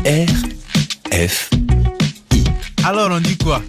RFI. Alors on dit quoi?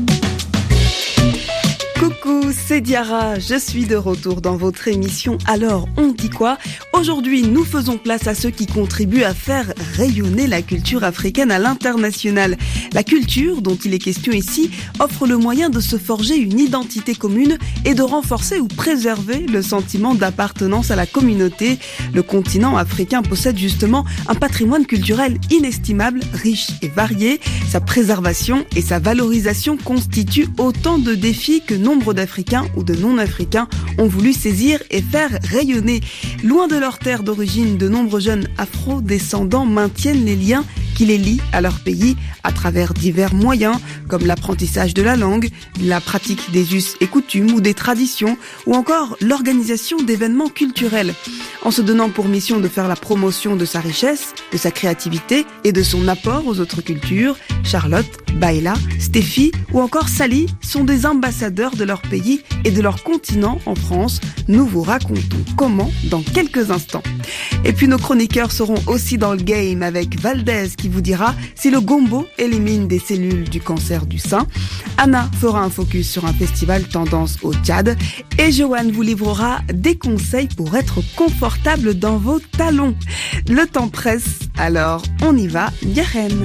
Coucou, c'est Diara, je suis de retour dans votre émission Alors on dit quoi? Aujourd'hui, nous faisons place à ceux qui contribuent à faire rayonner la culture africaine à l'international. La culture, dont il est question ici, offre le moyen de se forger une identité commune et de renforcer ou préserver le sentiment d'appartenance à la communauté. Le continent africain possède justement un patrimoine culturel inestimable, riche et varié. Sa préservation et sa valorisation constituent autant de défis que nombre d'Africains ou de non-Africains ont voulu saisir et faire rayonner. Loin de leur terre d'origine, de nombreux jeunes afro-descendants maintiennent les liens qui les lient à leur pays à travers divers moyens comme l'apprentissage de la langue, la pratique des us et coutumes ou des traditions ou encore l'organisation d'événements culturels. En se donnant pour mission de faire la promotion de sa richesse, de sa créativité et de son apport aux autres cultures, Charlotte, Baïla, Stéphie ou encore Sally sont des ambassadeurs de leur pays et de leur continent en France. Nous vous racontons comment dans quelques instants. Et puis nos chroniqueurs seront aussi dans le game avec Valdez qui vous dira si le gombo élimine des cellules du cancer du sein. Anna fera un focus sur un festival tendance au Tchad. Et Joanne vous livrera des conseils pour être confortable dans vos talons. Le temps presse, alors on y va, Yarem.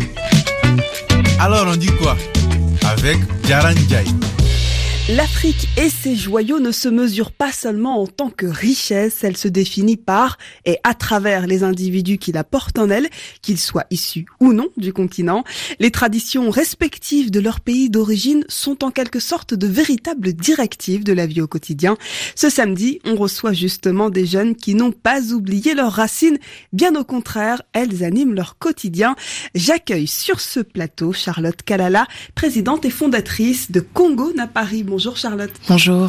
Alors on dit quoi? Avec Jaran Jai. L'Afrique et ses joyaux ne se mesurent pas seulement en tant que richesse, elle se définit par et à travers les individus qui la portent en elle, qu'ils soient issus ou non du continent. Les traditions respectives de leur pays d'origine sont en quelque sorte de véritables directives de la vie au quotidien. Ce samedi, on reçoit justement des jeunes qui n'ont pas oublié leurs racines, bien au contraire, elles animent leur quotidien. J'accueille sur ce plateau Charlotte Kalala, présidente et fondatrice de Congo na Paris. Bonjour Charlotte. Bonjour.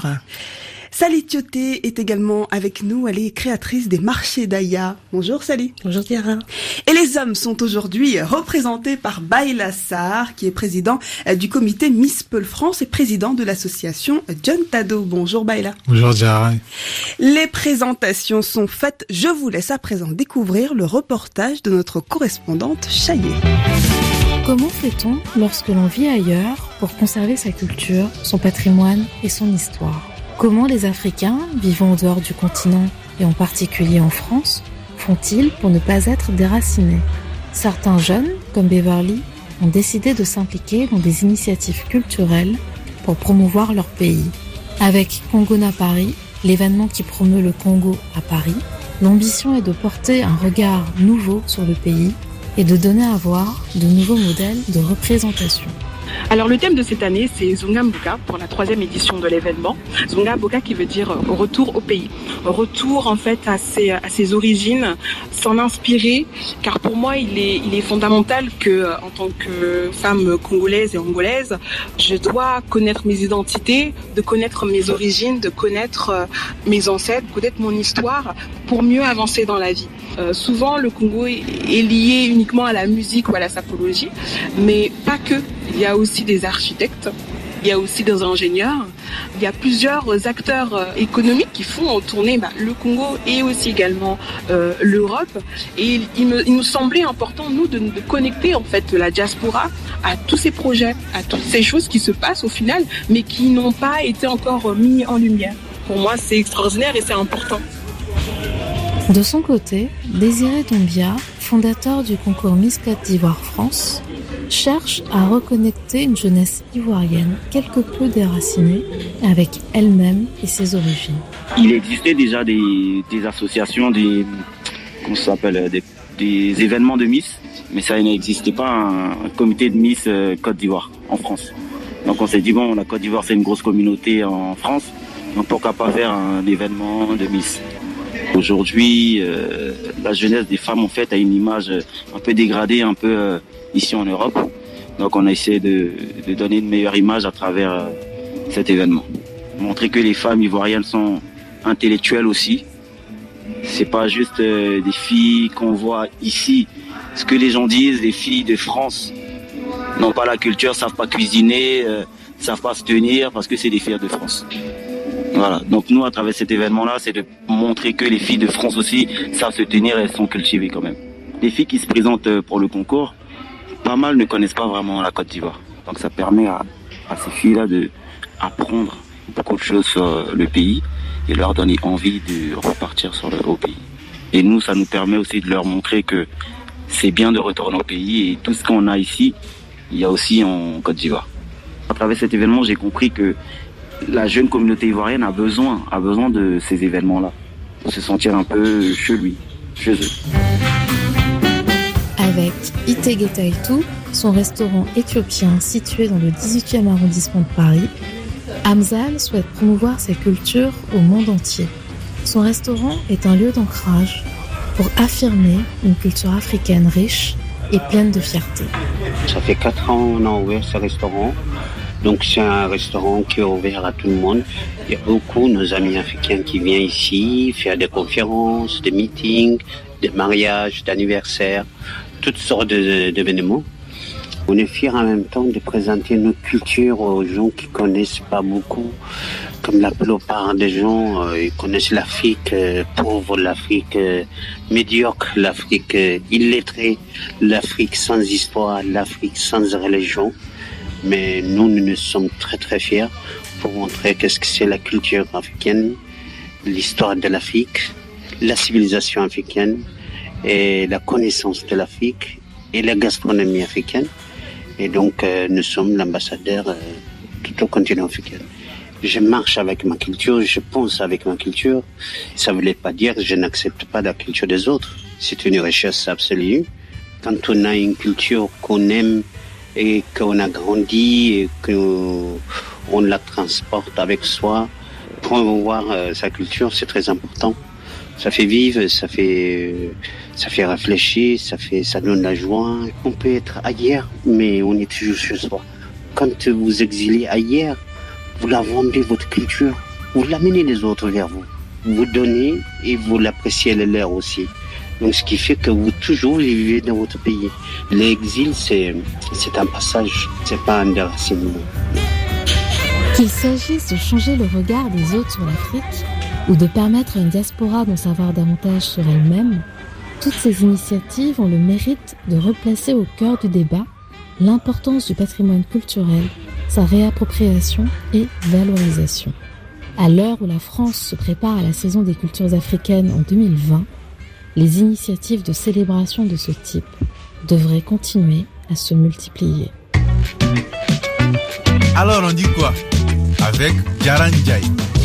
Sally Thioté est également avec nous, elle est créatrice des marchés d'Aya. Bonjour Sally. Bonjour Diara. Et les hommes sont aujourd'hui représentés par Baïla Sarr, qui est président du comité Miss Peul France et président de l'association John Tado. Bonjour Baïla. Bonjour Diara. Les présentations sont faites, je vous laisse à présent découvrir le reportage de notre correspondante Chaillé. Comment fait-on lorsque l'on vit ailleurs pour conserver sa culture, son patrimoine et son histoire? Comment les Africains, vivant en dehors du continent et en particulier en France, font-ils pour ne pas être déracinés? Certains jeunes, comme Beverly, ont décidé de s'impliquer dans des initiatives culturelles pour promouvoir leur pays. Avec Congo na Paris, l'événement qui promeut le Congo à Paris, l'ambition est de porter un regard nouveau sur le pays et de donner à voir de nouveaux modèles de représentation. Alors le thème de cette année, c'est Zunga Mboka pour la 3e édition de l'événement. Zunga Mboka qui veut dire retour au pays. Retour en fait à ses origines, s'en inspirer, car pour moi il est fondamental que en tant que femme congolaise et angolaise, je dois connaître mes identités, de connaître mes origines, de connaître mes ancêtres, connaître mon histoire pour mieux avancer dans la vie. Souvent le Congo est lié uniquement à la musique ou à la sapologie, mais pas que. Il y a aussi des architectes, il y a aussi des ingénieurs, il y a plusieurs acteurs économiques qui font tourner le Congo et aussi également l'Europe. Et il nous semblait important, nous, de connecter en fait la diaspora à tous ces projets, à toutes ces choses qui se passent au final, mais qui n'ont pas été encore mis en lumière. Pour moi, c'est extraordinaire et c'est important. De son côté, Désiré Doumbia, fondateur du concours Miss Côte d'Ivoire France, cherche à reconnecter une jeunesse ivoirienne quelque peu déracinée avec elle-même et ses origines. Il existait déjà des associations, des événements de Miss, mais ça n'existait pas un comité de Miss Côte d'Ivoire en France. Donc on s'est dit bon, la Côte d'Ivoire c'est une grosse communauté en France, donc pourquoi pas faire un événement de Miss. Aujourd'hui, la jeunesse des femmes en fait a une image un peu dégradée, un peu ici en Europe. Donc on a essayé de donner une meilleure image à travers cet événement. Montrer que les femmes ivoiriennes sont intellectuelles aussi. C'est pas juste des filles qu'on voit ici. Ce que les gens disent, les filles de France n'ont pas la culture, savent pas cuisiner, savent pas se tenir parce que c'est des filles de France. Voilà. Donc nous, à travers cet événement-là, c'est de montrer que les filles de France aussi savent se tenir et sont cultivées quand même. Les filles qui se présentent pour le concours, pas mal ne connaissent pas vraiment la Côte d'Ivoire. Donc ça permet à ces filles-là d'apprendre beaucoup de choses sur le pays et leur donner envie de repartir au pays. Et nous, ça nous permet aussi de leur montrer que c'est bien de retourner au pays et tout ce qu'on a ici, il y a aussi en Côte d'Ivoire. À travers cet événement, j'ai compris que la jeune communauté ivoirienne a besoin de ces événements-là pour se sentir un peu chez eux. Avec Itege Taitu, son restaurant éthiopien situé dans le 18e arrondissement de Paris, Hamzal souhaite promouvoir sa culture au monde entier. Son restaurant est un lieu d'ancrage pour affirmer une culture africaine riche et pleine de fierté. Ça fait 4 ans qu'on a ouvert ce restaurant. Donc c'est un restaurant qui est ouvert à tout le monde. Il y a beaucoup de nos amis africains qui viennent ici faire des conférences, des meetings, des mariages, d'anniversaires, toutes sortes d'événements. On est fiers en même temps de présenter notre culture aux gens qui connaissent pas beaucoup. Comme la plupart des gens, ils connaissent l'Afrique pauvre, l'Afrique médiocre, l'Afrique illettrée, l'Afrique sans histoire, l'Afrique sans religion. Mais nous sommes très très fiers pour montrer qu'est-ce que c'est la culture africaine, l'histoire de l'Afrique, la civilisation africaine et la connaissance de l'Afrique et la gastronomie africaine. Et donc nous sommes l'ambassadeur tout au continent africain. Je marche avec ma culture, je pense avec ma culture. Ça ne voulait pas dire que je n'accepte pas la culture des autres. C'est une richesse absolue. Quand on a une culture qu'on aime et qu'on a grandi et qu'on la transporte avec soi, promouvoir sa culture, c'est très important. Ça fait vivre, ça fait réfléchir, ça donne la joie. On peut être ailleurs, mais on est toujours chez soi. Quand vous exilez ailleurs, vous la vendez votre culture, vous l'amenez les autres vers vous. Vous donnez et vous l'appréciez les leurs aussi. Donc ce qui fait que vous toujours vivez dans votre pays. L'exil, c'est un passage, c'est pas un déracinement. Qu'il s'agisse de changer le regard des autres sur l'Afrique ou de permettre à une diaspora d'en savoir davantage sur elle-même, toutes ces initiatives ont le mérite de replacer au cœur du débat l'importance du patrimoine culturel, sa réappropriation et valorisation. À l'heure où la France se prépare à la saison des cultures africaines en 2020, les initiatives de célébration de ce type devraient continuer à se multiplier. Alors on dit quoi? Avec Djaranjaï.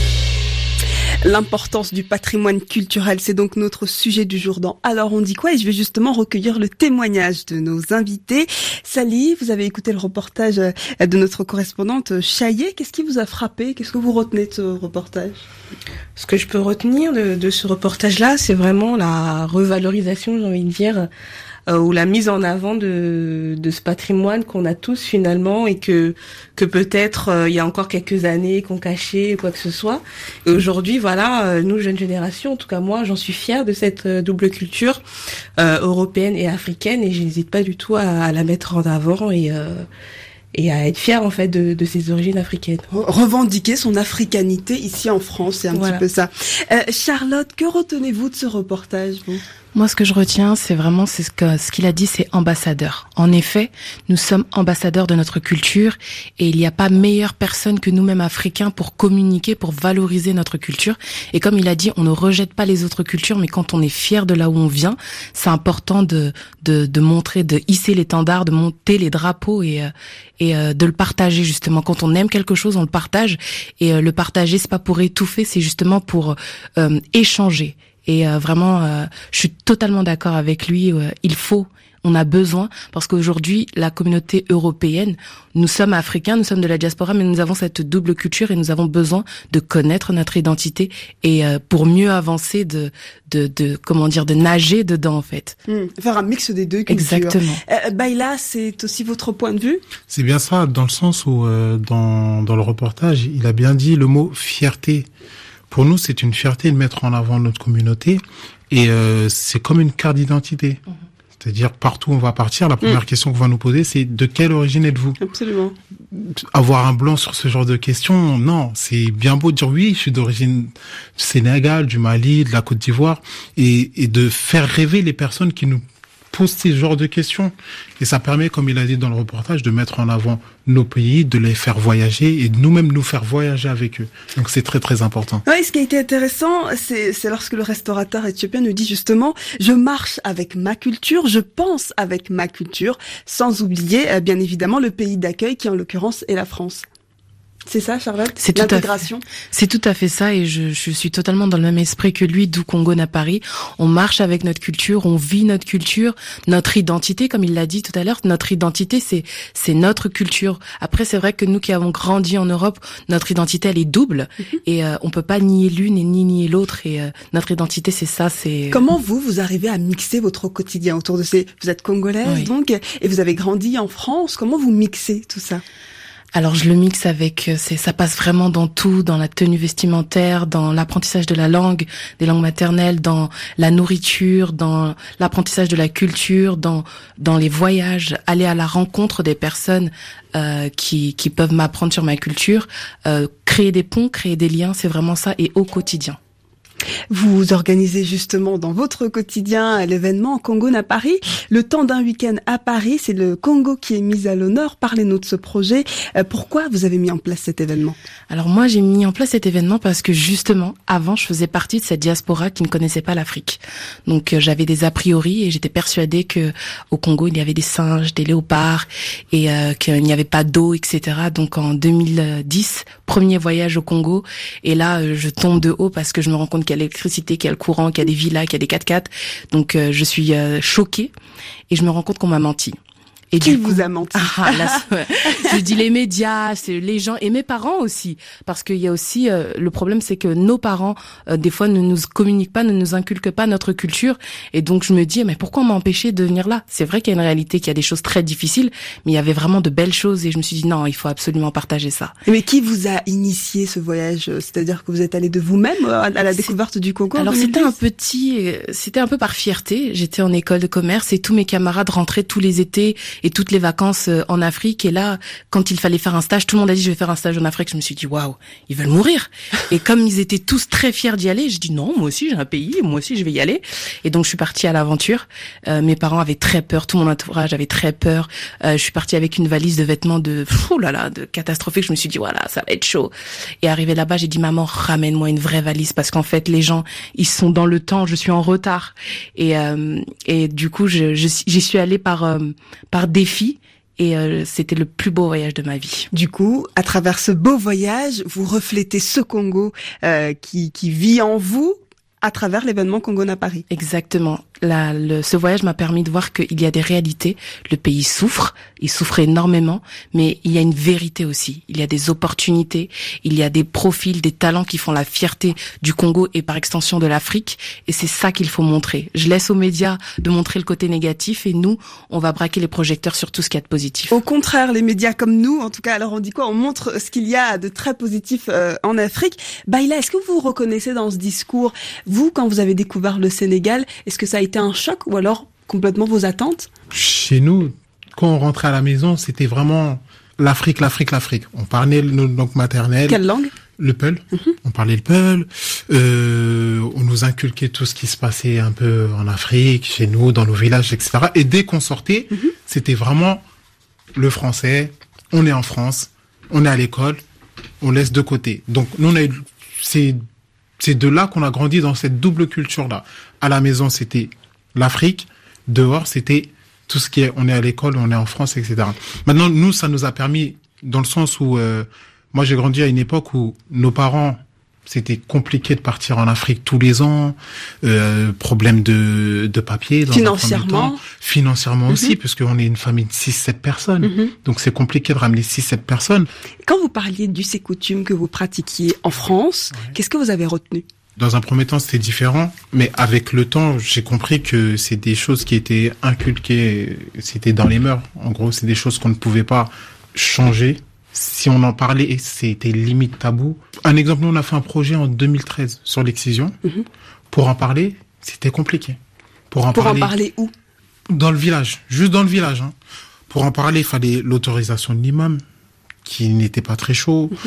L'importance du patrimoine culturel, c'est donc notre sujet du jour dans Alors on dit quoi, et je vais justement recueillir le témoignage de nos invités. Sally, vous avez écouté le reportage de notre correspondante Chaillet. Qu'est-ce qui vous a frappé? Qu'est-ce que vous retenez de ce reportage? Ce que je peux retenir de ce reportage-là, c'est vraiment la revalorisation, j'ai envie de dire, ou la mise en avant de ce patrimoine qu'on a tous finalement, et que peut-être il y a encore quelques années qu'on cachait quoi que ce soit. Et aujourd'hui, voilà, nous jeunes générations, en tout cas moi, j'en suis fière de cette double culture européenne et africaine, et je n'hésite pas du tout à la mettre en avant et à être fière en fait de ses origines africaines. Revendiquer son africanité ici en France, c'est un petit peu ça. Charlotte, que retenez-vous de ce reportage, vous? Moi, ce que je retiens, c'est vraiment ce qu'il a dit, c'est ambassadeur. En effet, nous sommes ambassadeurs de notre culture et il n'y a pas meilleure personne que nous-mêmes Africains pour communiquer, pour valoriser notre culture. Et comme il a dit, on ne rejette pas les autres cultures, mais quand on est fier de là où on vient, c'est important de montrer, de hisser l'étendard, de monter les drapeaux et de le partager justement. Quand on aime quelque chose, on le partage, et le partager, c'est pas pour étouffer, c'est justement pour échanger. Et vraiment, je suis totalement d'accord avec lui. On a besoin, parce qu'aujourd'hui, la communauté européenne, nous sommes africains, nous sommes de la diaspora, mais nous avons cette double culture et nous avons besoin de connaître notre identité et pour mieux avancer, de nager dedans en fait. Faire un mix des deux cultures. Exactement. Baïla, c'est aussi votre point de vue? C'est bien ça, dans le sens où dans le reportage, il a bien dit le mot fierté. Pour nous, c'est une fierté de mettre en avant notre communauté, et c'est comme une carte d'identité. C'est-à-dire, partout où on va partir, la première question qu'on va nous poser, c'est de quelle origine êtes-vous? Absolument. Avoir un blanc sur ce genre de questions, non. C'est bien beau de dire oui, je suis d'origine du Sénégal, du Mali, de la Côte d'Ivoire, et de faire rêver les personnes qui nous pose ces genres de questions. Et ça permet, comme il a dit dans le reportage, de mettre en avant nos pays, de les faire voyager et de nous-mêmes nous faire voyager avec eux. Donc c'est très très important. Oui, ce qui a été intéressant, c'est lorsque le restaurateur éthiopien nous dit justement, je marche avec ma culture, je pense avec ma culture, sans oublier bien évidemment le pays d'accueil qui en l'occurrence est la France. C'est ça, Charlotte? C'est l'intégration. C'est tout à fait ça, et je suis totalement dans le même esprit que lui, d'où Congo à Paris. On marche avec notre culture, on vit notre culture, notre identité, comme il l'a dit tout à l'heure. Notre identité, c'est notre culture. Après, c'est vrai que nous qui avons grandi en Europe, notre identité, elle est double, et on peut pas nier l'une et ni nier l'autre. Et notre identité, c'est ça. C'est comment vous arrivez à mixer votre quotidien autour de ces. Vous êtes congolaise, donc, et vous avez grandi en France. Comment vous mixez tout ça? Alors je le mixe avec, ça passe vraiment dans tout, dans la tenue vestimentaire, dans l'apprentissage de la langue, des langues maternelles, dans la nourriture, dans l'apprentissage de la culture, dans les voyages, aller à la rencontre des personnes qui peuvent m'apprendre sur ma culture, créer des ponts, créer des liens, c'est vraiment ça, et au quotidien. Vous organisez justement dans votre quotidien l'événement Congo à Paris. Le temps d'un week-end à Paris, c'est le Congo qui est mis à l'honneur. Parlez-nous de ce projet. Pourquoi vous avez mis en place cet événement? Alors moi, j'ai mis en place cet événement parce que justement, avant, je faisais partie de cette diaspora qui ne connaissait pas l'Afrique. Donc j'avais des a priori et j'étais persuadée que au Congo, il y avait des singes, des léopards et qu'il n'y avait pas d'eau, etc. Donc en 2010, premier voyage au Congo, et là, je tombe de haut parce que je me rends compte qu'il y a l'électricité, qu'il y a le courant, qu'il y a des villas, qu'il y a des 4x4. Donc je suis choquée et je me rends compte qu'on m'a menti. Et qui vous a menti? Je dis les médias, c'est les gens et mes parents aussi, parce qu'il y a aussi le problème, c'est que nos parents des fois ne nous communiquent pas, ne nous inculquent pas notre culture, et donc je me dis mais pourquoi on m'a empêché de venir là? C'est vrai qu'il y a une réalité, qu'il y a des choses très difficiles, mais il y avait vraiment de belles choses et je me suis dit non, il faut absolument partager ça. Mais qui vous a initié ce voyage? C'est-à-dire que vous êtes allé de vous-même à la découverte du Congo? Alors c'était un peu par fierté. J'étais en école de commerce et tous mes camarades rentraient tous les étés et toutes les vacances en Afrique, et là quand il fallait faire un stage, tout le monde a dit je vais faire un stage en Afrique. Je me suis dit waouh, ils veulent mourir. Et comme ils étaient tous très fiers d'y aller, j'ai dit non, moi aussi j'ai un pays, moi aussi je vais y aller. Et donc je suis partie à l'aventure. Mes parents avaient très peur, tout mon entourage avait très peur. Je suis partie avec une valise de vêtements de catastrophique. Je me suis dit voilà, ça va être chaud. Et arrivé là-bas, j'ai dit maman, ramène-moi une vraie valise, parce qu'en fait les gens ils sont dans le temps, je suis en retard. Et du coup j'y suis allée par défi. Et c'était le plus beau voyage de ma vie. Du coup, à travers ce beau voyage, vous reflétez ce Congo qui vit en vous à travers l'événement Congo à Paris. Exactement. Ce voyage m'a permis de voir qu'il y a des réalités. Le pays souffre, il souffre énormément, mais il y a une vérité aussi. Il y a des opportunités, il y a des profils, des talents qui font la fierté du Congo et par extension de l'Afrique. Et c'est ça qu'il faut montrer. Je laisse aux médias de montrer le côté négatif et nous, on va braquer les projecteurs sur tout ce qu'il y a de positif. Au contraire, les médias comme nous, en tout cas, alors on dit quoi? On montre ce qu'il y a de très positif en Afrique. Baïla, est-ce que vous vous reconnaissez dans ce discours? Vous, quand vous avez découvert le Sénégal, est-ce que ça a été un choc ou alors complètement vos attentes? Chez nous, quand on rentrait à la maison, c'était vraiment l'Afrique. On parlait nos langues maternelles. Quelle langue? Le Peul. On parlait le Peul. On nous inculquait tout ce qui se passait un peu en Afrique, chez nous, dans nos villages, etc. Et dès qu'on sortait, c'était vraiment le français. On est en France, on est à l'école, on laisse de côté. Donc, nous, on a eu, c'est de là qu'on a grandi dans cette double culture-là. À la maison, c'était l'Afrique. Dehors, c'était tout ce qui est, on est à l'école, on est en France, etc. Maintenant, nous, ça nous a permis, dans le sens où, moi, j'ai grandi à une époque où nos parents, c'était compliqué de partir en Afrique tous les ans, problème de papier. Financièrement aussi, parce qu'on est une famille de 6-7 personnes. Donc, c'est compliqué de ramener 6-7 personnes. Quand vous parliez d'us et coutumes que vous pratiquiez en France, qu'est-ce que vous avez retenu? Dans un premier temps, c'était différent, mais avec le temps, j'ai compris que c'est des choses qui étaient inculquées, c'était dans les mœurs. En gros, c'est des choses qu'on ne pouvait pas changer. Si on en parlait, c'était limite tabou. Un exemple, nous, on a fait un projet en 2013 sur l'excision. Pour en parler, c'était compliqué. Pour en parler où? Dans le village, juste dans le village. Pour en parler, il fallait l'autorisation de l'imam, qui n'était pas très chaud.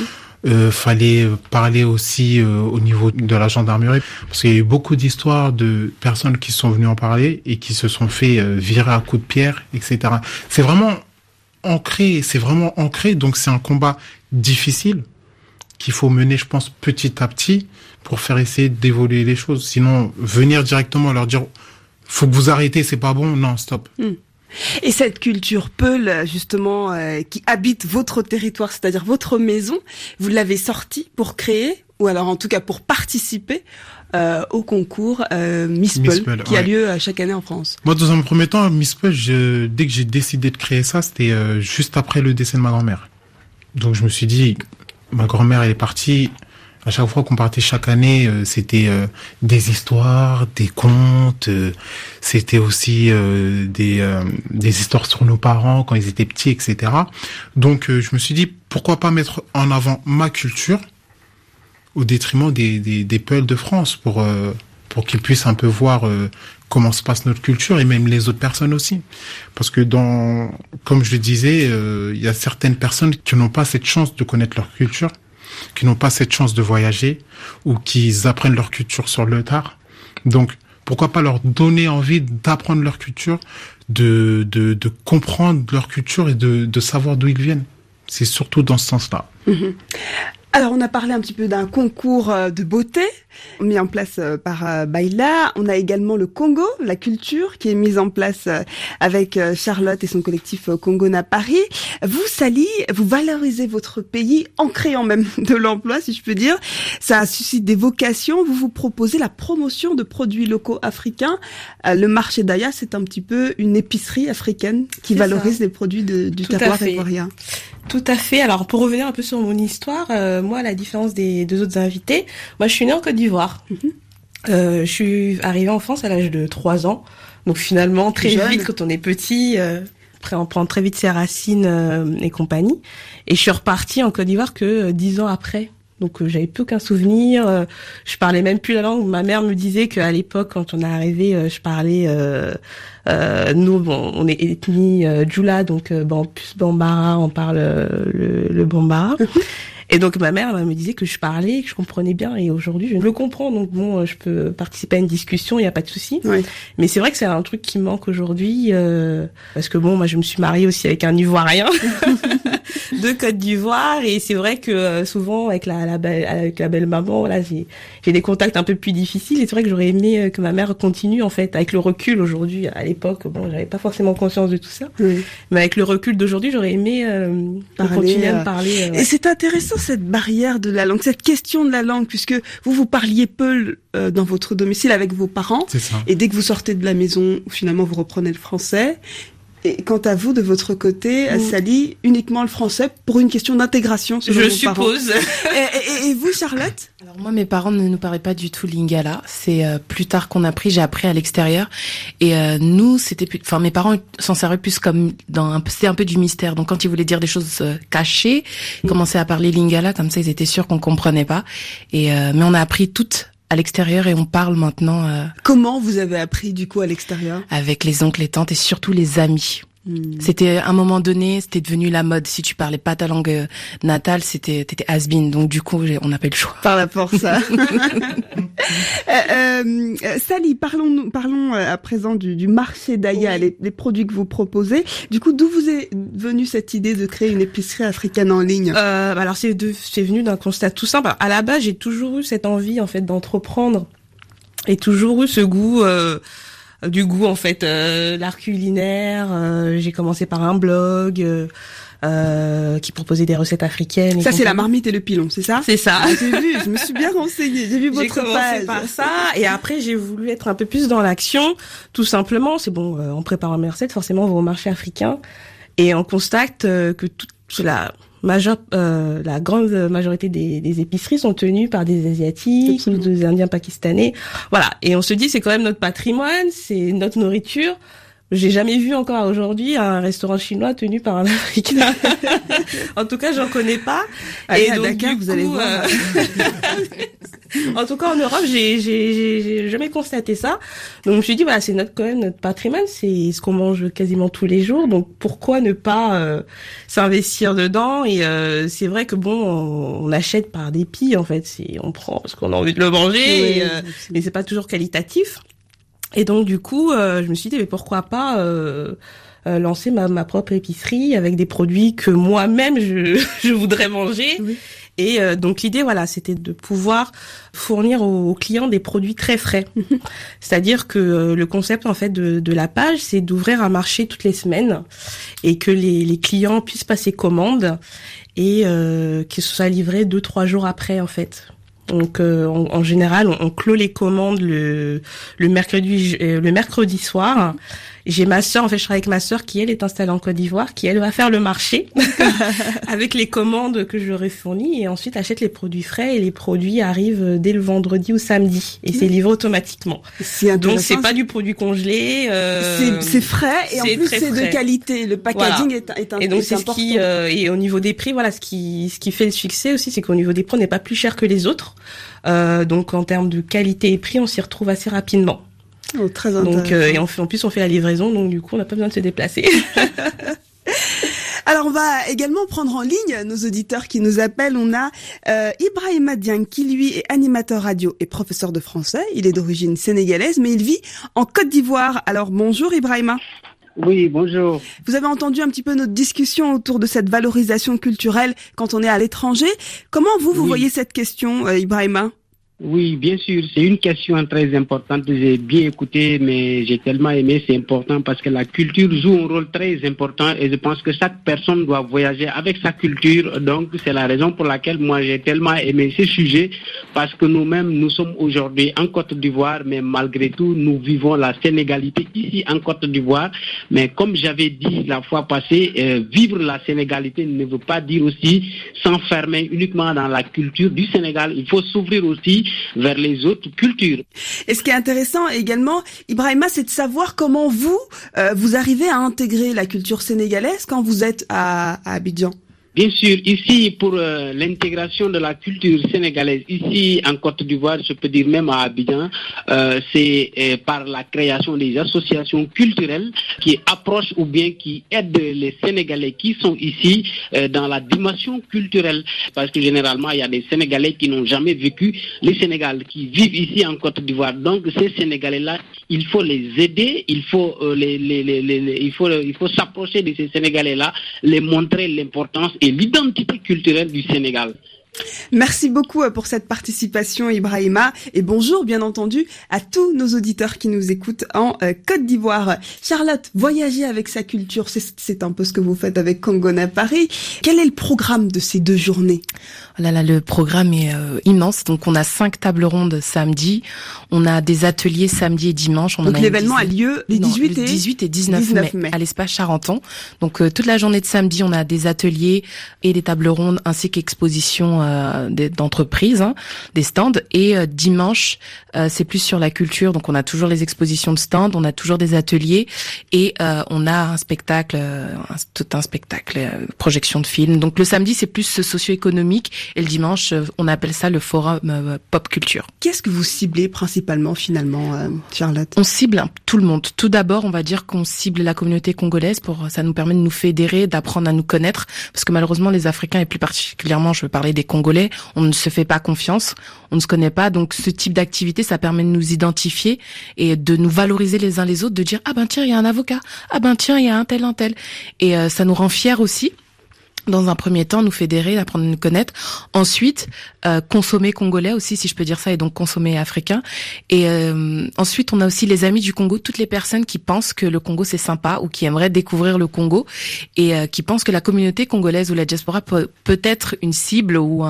Fallait parler aussi au niveau de la gendarmerie, parce qu'il y a eu beaucoup d'histoires de personnes qui sont venues en parler et qui se sont fait virer à coups de pierre, etc. C'est vraiment ancré, donc c'est un combat difficile qu'il faut mener, je pense, petit à petit pour faire essayer d'évoluer les choses. Sinon, venir directement leur dire « faut que vous arrêtez, c'est pas bon », non, stop. Et cette culture Peul, justement, qui habite votre territoire, c'est-à-dire votre maison, vous l'avez sortie pour créer, ou alors en tout cas pour participer au concours Miss Peul, qui a lieu chaque année en France. Moi, dans un premier temps, Miss Peul, dès que j'ai décidé de créer ça, c'était juste après le décès de ma grand-mère. Donc je me suis dit, ma grand-mère, elle est partie. À chaque fois qu'on partait chaque année, c'était des histoires, des contes, c'était aussi des histoires sur nos parents quand ils étaient petits, etc. Donc je me suis dit, pourquoi pas mettre en avant ma culture au détriment des Peuls de France pour qu'ils puissent un peu voir comment se passe notre culture et même les autres personnes aussi. Parce que comme je le disais, il y a certaines personnes qui n'ont pas cette chance de connaître leur culture, qui n'ont pas cette chance de voyager ou qui apprennent leur culture sur le tard. Donc, pourquoi pas leur donner envie d'apprendre leur culture, de comprendre leur culture et de savoir d'où ils viennent. C'est surtout dans ce sens-là. Alors, on a parlé un petit peu d'un concours de beauté mis en place par Baila. On a également le Congo, la culture, qui est mise en place avec Charlotte et son collectif Congona Paris. Vous, Sally, vous valorisez votre pays en créant même de l'emploi, si je peux dire. Ça suscite des vocations. Vous proposez la promotion de produits locaux africains. Le marché d'Aya, c'est un petit peu une épicerie africaine qui valorise les produits du terroir ivoirien. Tout à fait. Alors, pour revenir un peu sur mon histoire, moi, à la différence des deux autres invités, moi, je suis née en Côte d'Ivoire. Je suis arrivée en France à l'âge de 3 ans. Donc, finalement, très vite, quand on est petit, après, on prend très vite ses racines et compagnie. Et je suis repartie en Côte d'Ivoire que 10 ans après. Donc, j'avais plus aucun souvenir. Je parlais même plus la langue. Ma mère me disait qu'à l'époque, quand on est arrivé, je parlais... nous, on est ethnie Djoula, donc plus Bambara, on parle le Bambara. Et donc ma mère me disait que je parlais, que je comprenais bien, et aujourd'hui je le comprends, donc bon, je peux participer à une discussion, il y a pas de souci. Oui. Mais c'est vrai que c'est un truc qui me manque aujourd'hui, parce que bon, moi je me suis mariée aussi avec un Ivoirien de Côte d'Ivoire, et c'est vrai que souvent avec la belle maman, voilà, j'ai des contacts un peu plus difficiles, et c'est vrai que j'aurais aimé que ma mère continue en fait, avec le recul aujourd'hui. À l'époque, bon, j'avais pas forcément conscience de tout ça, mais avec le recul d'aujourd'hui, j'aurais aimé continuer à me parler. Et c'est intéressant cette barrière de la langue, cette question de la langue, puisque vous parliez Peul dans votre domicile avec vos parents, et dès que vous sortez de la maison, finalement vous reprenez le français. Et quant à vous, de votre côté, Sally, uniquement le français pour une question d'intégration, selon vos suppose. Parents. Et vous, Charlotte? Alors moi, mes parents ne nous parlaient pas du tout lingala. C'est plus tard qu'on j'ai appris à l'extérieur. Et nous, mes parents s'en servaient plus comme c'était un peu du mystère. Donc quand ils voulaient dire des choses cachées, ils commençaient à parler lingala, comme ça ils étaient sûrs qu'on comprenait pas. Et mais on a appris toutes à l'extérieur et on parle maintenant. Comment vous avez appris du coup à l'extérieur? Avec les oncles, les tantes et surtout les amis. C'était à un moment donné, c'était devenu la mode. Si tu parlais pas ta langue natale, t'étais has-been. Donc du coup, on n'a pas eu le choix. Par la force. Sally, parlons à présent du marché d'Aya, les produits que vous proposez. Du coup, d'où vous est venue cette idée de créer une épicerie africaine en ligne? Alors c'est venu d'un constat tout simple. À la base, j'ai toujours eu cette envie en fait d'entreprendre et toujours eu ce goût. Du goût en fait, l'art culinaire. J'ai commencé par un blog qui proposait des recettes africaines. Ça c'est la marmite et le pilon, c'est ça? C'est ça. J'ai vu, je me suis bien renseignée, j'ai vu votre page. J'ai commencé par ça, et après j'ai voulu être un peu plus dans l'action. Tout simplement, c'est bon, en préparant mes recettes, forcément on va au marché africain et on constate que toute la grande majorité des épiceries sont tenues par des Asiatiques, des Indiens pakistanais. Voilà. Et on se dit, c'est quand même notre patrimoine, c'est notre nourriture. J'ai jamais vu encore aujourd'hui un restaurant chinois tenu par un Africain. En tout cas, j'en connais pas. Allez, et donc, Dakar, vous allez voir. En tout cas, en Europe, j'ai jamais constaté ça. Donc, je me suis dit, voilà, c'est quand même notre patrimoine, c'est ce qu'on mange quasiment tous les jours. Donc, pourquoi ne pas s'investir dedans? Et c'est vrai que bon, on achète par dépit, en fait. On prend parce qu'on a envie de le manger, mais c'est pas toujours qualitatif. Et donc, du coup, je me suis dit, mais pourquoi pas lancer ma propre épicerie avec des produits que moi-même je voudrais manger. Oui. Et donc l'idée, voilà, c'était de pouvoir fournir aux clients des produits très frais. C'est-à-dire que le concept en fait de la page, c'est d'ouvrir un marché toutes les semaines et que les clients puissent passer commande et qu'ils soient livrés 2-3 jours après en fait. Donc en général, on clôt les commandes le mercredi soir. J'ai ma sœur, en fait, je travaille avec ma sœur qui, elle, est installée en Côte d'Ivoire, qui, elle, va faire le marché avec les commandes que j'aurais fournies et ensuite achète les produits frais et les produits arrivent dès le vendredi ou samedi et c'est livré automatiquement. Donc, c'est pas du produit congelé. C'est frais et en plus, c'est de qualité. Le packaging est important. Et donc, c'est ce qui, et au niveau des prix, voilà, ce qui fait le succès aussi, c'est qu'au niveau des prix, on n'est pas plus cher que les autres. Donc, en termes de qualité et prix, on s'y retrouve assez rapidement. Oh, très intéressant. Donc, et en plus, on fait la livraison, donc du coup, on n'a pas besoin de se déplacer. Alors, on va également prendre en ligne nos auditeurs qui nous appellent. On a Ibrahima Dieng, qui lui est animateur radio et professeur de français. Il est d'origine sénégalaise, mais il vit en Côte d'Ivoire. Alors, bonjour Ibrahima. Oui, bonjour. Vous avez entendu un petit peu notre discussion autour de cette valorisation culturelle quand on est à l'étranger. Comment vous voyez cette question, Ibrahima ? Oui, bien sûr, c'est une question très importante. J'ai bien écouté, mais j'ai tellement aimé, c'est important parce que la culture joue un rôle très important et je pense que chaque personne doit voyager avec sa culture. Donc, c'est la raison pour laquelle moi j'ai tellement aimé ce sujet parce que nous-mêmes, nous sommes aujourd'hui en Côte d'Ivoire, mais malgré tout, nous vivons la sénégalité ici en Côte d'Ivoire. Mais comme j'avais dit la fois passée, vivre la sénégalité ne veut pas dire aussi s'enfermer uniquement dans la culture du Sénégal. Il faut s'ouvrir aussi vers les autres cultures. Et ce qui est intéressant également, Ibrahima, c'est de savoir comment vous arrivez à intégrer la culture sénégalaise quand vous êtes à Abidjan. Bien sûr, ici, pour l'intégration de la culture sénégalaise, ici en Côte d'Ivoire, je peux dire même à Abidjan, c'est par la création des associations culturelles qui approchent ou bien qui aident les Sénégalais qui sont ici dans la dimension culturelle. Parce que généralement, il y a des Sénégalais qui n'ont jamais vécu le Sénégal, qui vivent ici en Côte d'Ivoire. Donc, ces Sénégalais-là, il faut les aider, il faut s'approcher de ces Sénégalais-là, les montrer l'importance et l'identité culturelle du Sénégal. Merci beaucoup pour cette participation, Ibrahima, et bonjour bien entendu à tous nos auditeurs qui nous écoutent en Côte d'Ivoire. Charlotte, voyager avec sa culture, c'est un peu ce que vous faites avec Kongona Paris. Quel est le programme de ces 2 journées ? Oh là là, le programme est immense. Donc on a 5 tables rondes samedi, on a des ateliers samedi et dimanche. Donc l'événement a lieu les 18 et 19 mai à l'espace Charenton. Donc toute la journée de samedi, on a des ateliers et des tables rondes ainsi qu'expositions d'entreprises, des stands. Et dimanche, c'est plus sur la culture. Donc on a toujours les expositions de stands, on a toujours des ateliers et on a un spectacle, projection de films. Donc le samedi, c'est plus socio-économique. Et le dimanche, on appelle ça le forum pop culture. Qu'est-ce que vous ciblez principalement finalement, Charlotte ? On cible tout le monde. Tout d'abord, on va dire qu'on cible la communauté congolaise ça nous permet de nous fédérer, d'apprendre à nous connaître. Parce que malheureusement, les Africains et plus particulièrement, je veux parler des Congolais, on ne se fait pas confiance, on ne se connaît pas. Donc ce type d'activité, ça permet de nous identifier et de nous valoriser les uns les autres, de dire ah ben tiens, il y a un avocat, ah ben tiens, il y a un tel. Et ça nous rend fiers aussi. Dans un premier temps, nous fédérer, apprendre à nous connaître. Ensuite, consommer congolais aussi, si je peux dire ça, et donc consommer africain. Et ensuite, on a aussi les amis du Congo, toutes les personnes qui pensent que le Congo c'est sympa ou qui aimeraient découvrir le Congo et qui pensent que la communauté congolaise ou la diaspora peut être une cible ou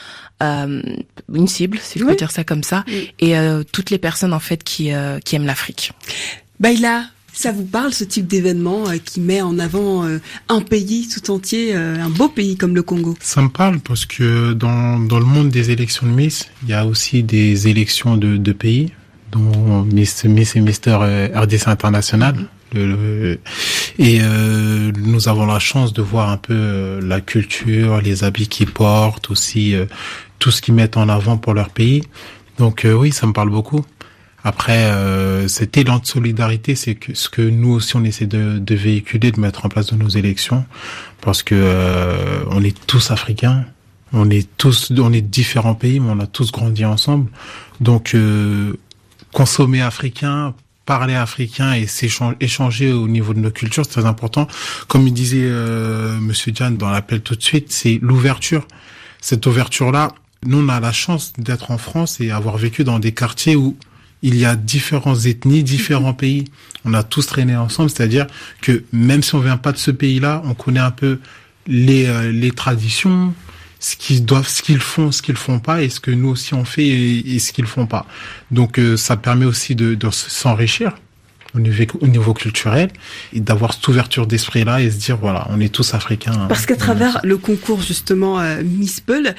une cible, si je peux dire ça comme ça. Oui. Et toutes les personnes en fait qui aiment l'Afrique. Baïla, ça vous parle, ce type d'événement qui met en avant un pays tout entier, un beau pays comme le Congo ? Ça me parle parce que dans le monde des élections de Miss, il y a aussi des élections de pays, dont Miss et Mister RDC International. Et nous avons la chance de voir un peu la culture, les habits qu'ils portent, aussi tout ce qu'ils mettent en avant pour leur pays. Donc oui, ça me parle beaucoup. Après, cet élan de solidarité, c'est ce que nous aussi on essaie de véhiculer, de mettre en place dans nos élections, parce que on est tous africains, on est différents pays, mais on a tous grandi ensemble. Donc consommer africain, parler africain et échanger au niveau de nos cultures, c'est très important. Comme il disait Monsieur Diane dans l'appel tout de suite, c'est l'ouverture. Cette ouverture-là, nous on a la chance d'être en France et avoir vécu dans des quartiers où il y a différentes ethnies, différents pays. On a tous traîné ensemble, c'est-à-dire que même si on vient pas de ce pays-là, on connaît un peu les traditions, ce qu'ils font pas, et ce que nous aussi on fait et ce qu'ils font pas. Donc ça permet aussi de s'enrichir au niveau culturel et d'avoir cette ouverture d'esprit là et se dire voilà, on est tous africains. Parce qu'à travers le concours justement Miss Peul,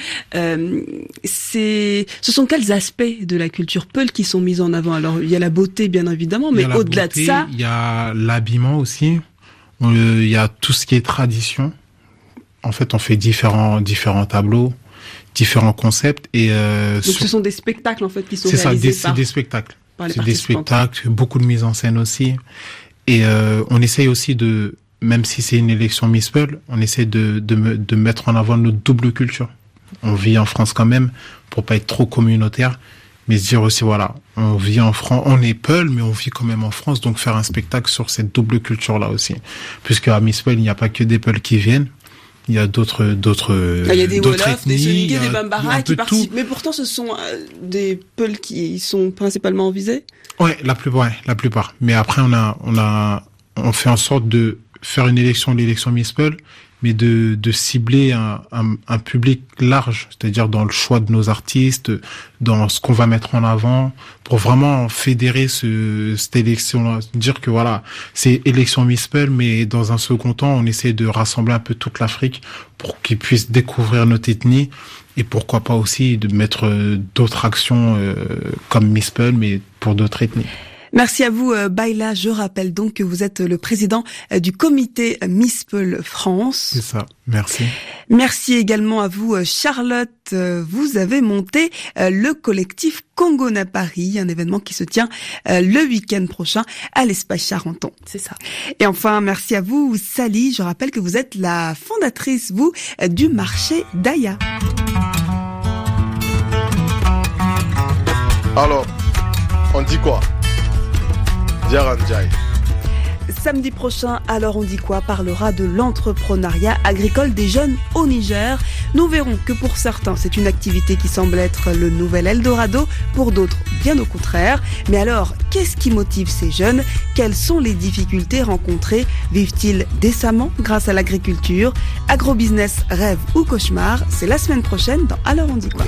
ce sont quels aspects de la culture Peul qui sont mis en avant? Alors il y a la beauté bien évidemment, mais au-delà de ça, il y a l'habillement aussi, il y a tout ce qui est tradition. En fait, on fait différents tableaux, différents concepts et donc ce sont des spectacles en fait qui sont réalisés. C'est des spectacles. C'est des spectacles, beaucoup de mise en scène aussi. Et on essaye aussi de, même si c'est une élection Miss Peul, on essaie de mettre en avant notre double culture. On vit en France quand même, pour pas être trop communautaire, mais se dire aussi, voilà, on vit en France, on est Peul, mais on vit quand même en France, donc faire un spectacle sur cette double culture-là aussi. Puisque à Miss Peul, il n'y a pas que des Peuls qui viennent. Il y a d'autres il y a des Wolofs, des Soninké, des Bambara qui participent. Mais pourtant, ce sont des Peuls qui sont principalement visés. Ouais, la plupart. Mais après, on fait en sorte de faire l'élection Miss Peul, mais de cibler un public large, c'est-à-dire dans le choix de nos artistes, dans ce qu'on va mettre en avant, pour vraiment fédérer cette élection-là. Dire que voilà, c'est élection Miss Peul, mais dans un second temps, on essaie de rassembler un peu toute l'Afrique pour qu'ils puissent découvrir notre ethnie et pourquoi pas aussi de mettre d'autres actions comme Miss Peul, mais pour d'autres ethnies. Merci à vous, Baïla. Je rappelle donc que vous êtes le président du comité Miss Peul France. C'est ça. Merci. Merci également à vous, Charlotte. Vous avez monté le collectif Congona Paris, un événement qui se tient le week-end prochain à l'Espace Charenton. C'est ça. Et enfin, merci à vous, Sally. Je rappelle que vous êtes la fondatrice, vous, du marché d'Aya. Alors, on dit quoi? Djaranjai. Samedi prochain, Alors on dit quoi parlera de l'entrepreneuriat agricole des jeunes au Niger. Nous verrons que pour certains, c'est une activité qui semble être le nouvel Eldorado, pour d'autres, bien au contraire. Mais alors, qu'est-ce qui motive ces jeunes? Quelles sont les difficultés rencontrées? Vivent-ils décemment grâce à l'agriculture? Agrobusiness, rêve ou cauchemar? C'est la semaine prochaine dans Alors on dit quoi.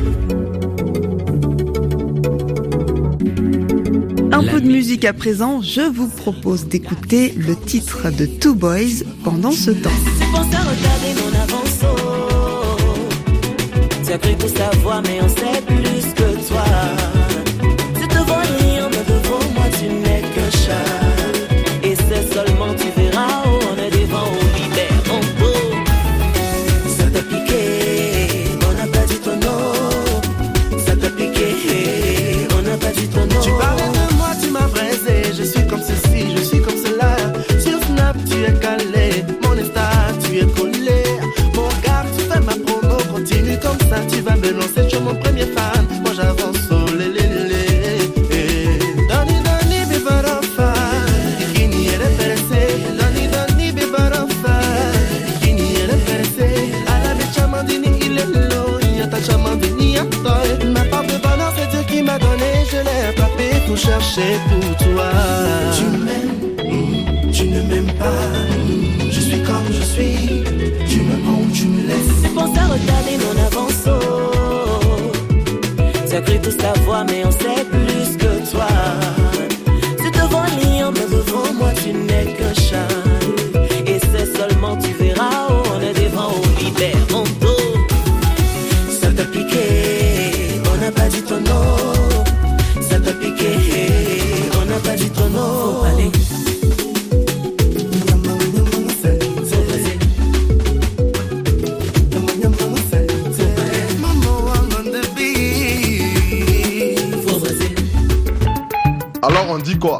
Un peu de musique à présent, je vous propose d'écouter le titre de Two Boys, Pendant ce temps. Tu penses à regarder mon avance, tu as cru tout savoir mais on sait plus que toi. Tu te vois rire mais devant moi tu n'es que chat. Et c'est seulement tu verras où on est devant on libère mon dos. Ça t'a piqué, on n'a pas dit ton nom. Ça t'a piqué, on n'a pas dit ton nom. Tu parles de moi, tu m'as braisé. Je suis comme ceci, je suis comme cela. Sur Snap, tu es calé. Mon Insta, tu es collé. Mon gars, tu fais ma promo. Continue comme ça, tu vas me lancer. Tu es mon premier fan. Moi, j'avance au lélélé. Doni, doni, bibarofa. Kini, elle est percée. Doni, doni, bibarofa. Kini, elle est percée. À la bête, chamandini, il est low. Y'a chamandini, y'a toi. Ma part de bonheur, c'est Dieu qui m'a donné. Je l'ai papé pour chercher pour toi. Tu m'aimes, tu ne m'aimes pas. Je suis comme je suis. Tu me prends ou tu me laisses. Tu penses à regarder mon avance. Tu as cru tout savoir mais on sait plus que toi. Tu te vois lire mais devant moi tu n'es que chat. Et c'est seulement tu verras où on est devant on libère mon dos. Ça t'a piqué, on n'a pas dit ton nom. Ça t'a piqué, on n'a pas dit ton nom. Allez. quoi?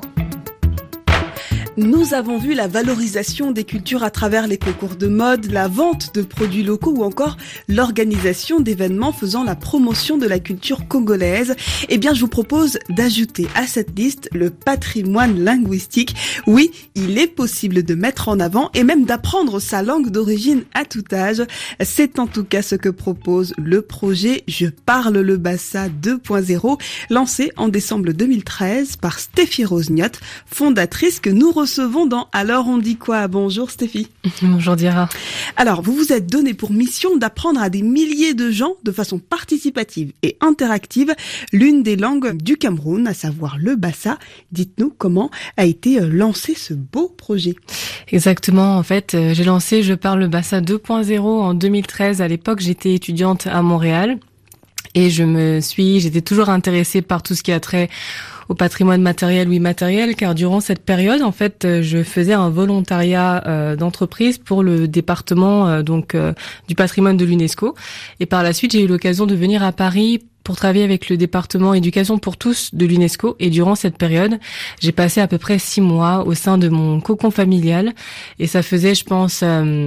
Nous avons vu la valorisation des cultures à travers les concours de mode, la vente de produits locaux ou encore l'organisation d'événements faisant la promotion de la culture congolaise. Eh bien, je vous propose d'ajouter à cette liste le patrimoine linguistique. Oui, il est possible de mettre en avant et même d'apprendre sa langue d'origine à tout âge. C'est en tout cas ce que propose le projet Je parle le Bassa 2.0, lancé en décembre 2013 par Stéphie Rosniot, fondatrice que nous recevons dans Alors on dit quoi? Bonjour Stéphie. Bonjour Diarra. Alors, vous vous êtes donné pour mission d'apprendre à des milliers de gens de façon participative et interactive l'une des langues du Cameroun, à savoir le Bassa. Dites-nous comment a été lancé ce beau projet. Exactement, en fait, j'ai lancé Je parle le Bassa 2.0 en 2013. À l'époque, j'étais étudiante à Montréal et j'étais toujours intéressée par tout ce qui a trait au patrimoine matériel ou immatériel, car durant cette période, en fait, je faisais un volontariat d'entreprise pour le département du patrimoine de l'UNESCO. Et par la suite, j'ai eu l'occasion de venir à Paris pour travailler avec le département éducation pour tous de l'UNESCO. Et durant cette période, j'ai passé à peu près 6 mois au sein de mon cocon familial. Et ça faisait, je pense,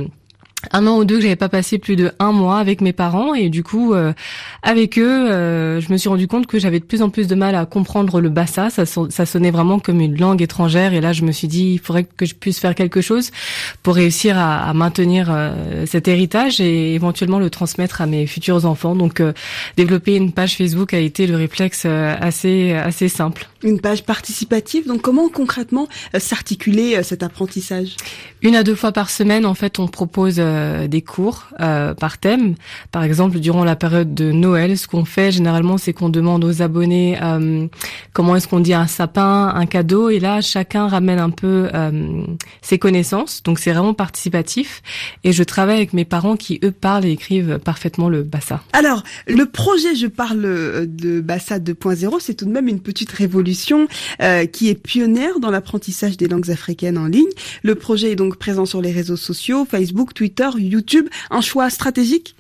1 an ou 2 que j'avais pas passé plus de 1 mois avec mes parents, et du coup avec eux je me suis rendu compte que j'avais de plus en plus de mal à comprendre le Bassa. Ça sonnait vraiment comme une langue étrangère, et là je me suis dit il faudrait que je puisse faire quelque chose pour réussir à maintenir cet héritage et éventuellement le transmettre à mes futurs enfants. Donc développer une page Facebook a été le réflexe assez simple. Une page participative, donc comment concrètement s'articuler cet apprentissage? 1 à 2 fois par semaine, en fait, on propose des cours par thème. Par exemple, durant la période de Noël, ce qu'on fait généralement, c'est qu'on demande aux abonnés comment est-ce qu'on dit un sapin, un cadeau, et là, chacun ramène un peu ses connaissances. Donc, c'est vraiment participatif. Et je travaille avec mes parents qui, eux, parlent et écrivent parfaitement le Bassa. Alors, le projet Je parle de Bassa 2.0, c'est tout de même une petite révolution qui est pionnière dans l'apprentissage des langues africaines en ligne. Le projet est donc présent sur les réseaux sociaux, Facebook, Twitter, YouTube. Un choix stratégique?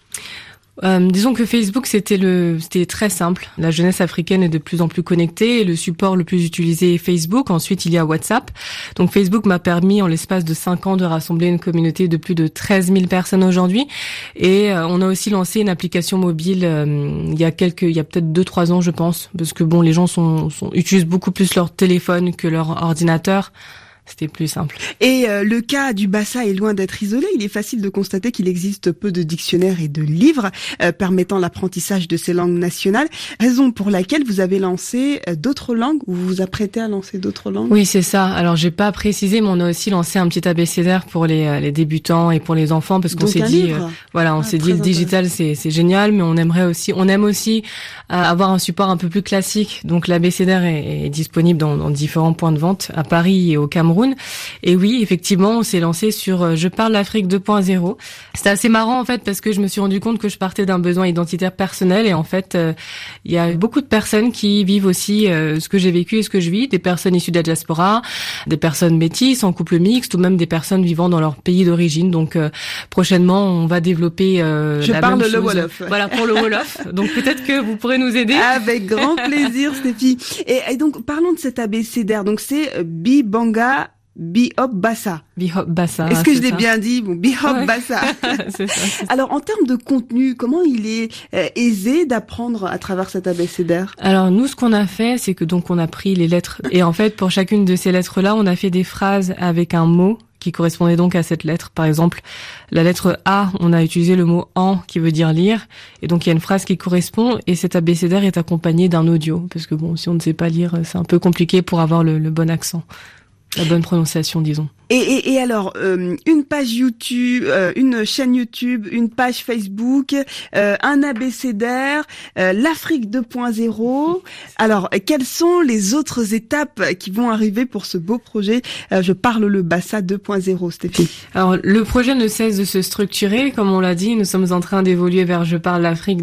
Disons que Facebook, c'était très simple. La jeunesse africaine est de plus en plus connectée et le support le plus utilisé est Facebook. Ensuite, il y a WhatsApp. Donc Facebook m'a permis, en l'espace de 5 ans, de rassembler une communauté de plus de 13 000 personnes aujourd'hui. Et on a aussi lancé une application mobile il y a peut-être 2-3 ans, je pense, parce que les gens utilisent beaucoup plus leur téléphone que leur ordinateur. C'était plus simple. Et le cas du Bassa est loin d'être isolé. Il est facile de constater qu'il existe peu de dictionnaires et de livres permettant l'apprentissage de ces langues nationales. Raison pour laquelle vous avez lancé d'autres langues, ou vous vous apprêtez à lancer d'autres langues? Oui, c'est ça. Alors, j'ai pas précisé, mais on a aussi lancé un petit abécédaire pour les débutants et pour les enfants, parce qu'on s'est dit, on s'est dit le digital c'est génial, mais on aime aussi avoir un support un peu plus classique. Donc, l'abécédaire est disponible dans différents points de vente à Paris et au Cameroun. Et oui, effectivement, on s'est lancé sur Je parle l'Afrique 2.0. C'était assez marrant, en fait, parce que je me suis rendu compte que je partais d'un besoin identitaire personnel, et en fait, il y a beaucoup de personnes qui vivent aussi ce que j'ai vécu et ce que je vis, des personnes issues de la diaspora, des personnes métisses, en couple mixte, ou même des personnes vivant dans leur pays d'origine. Donc, prochainement, on va développer Je parle le Wolof. Voilà, pour le Wolof. Donc, peut-être que vous pourrez nous aider. Avec grand plaisir, Stéphie. Et donc, parlons de cet abécédaire. Donc, c'est Bibanga Bihop Bassa. Bihop Bassa. Est-ce que je l'ai bien dit? Bon, Bihop Bassa. C'est ça. Alors, en termes de contenu, comment il est aisé d'apprendre à travers cet abécédaire? Alors, nous, ce qu'on a fait, c'est que donc on a pris les lettres, et en fait, pour chacune de ces lettres-là, on a fait des phrases avec un mot qui correspondait donc à cette lettre. Par exemple, la lettre A, on a utilisé le mot en, qui veut dire lire, et donc il y a une phrase qui correspond, et cet abécédaire est accompagné d'un audio, parce que si on ne sait pas lire, c'est un peu compliqué pour avoir le bon accent. La bonne prononciation, disons. Et alors, une page YouTube, une chaîne YouTube, une page Facebook, un abécédaire, l'Afrique 2.0. Alors, quelles sont les autres étapes qui vont arriver pour ce beau projet Je parle le Bassa 2.0, Stéphie. Alors, le projet ne cesse de se structurer. Comme on l'a dit, nous sommes en train d'évoluer vers Je parle l'Afrique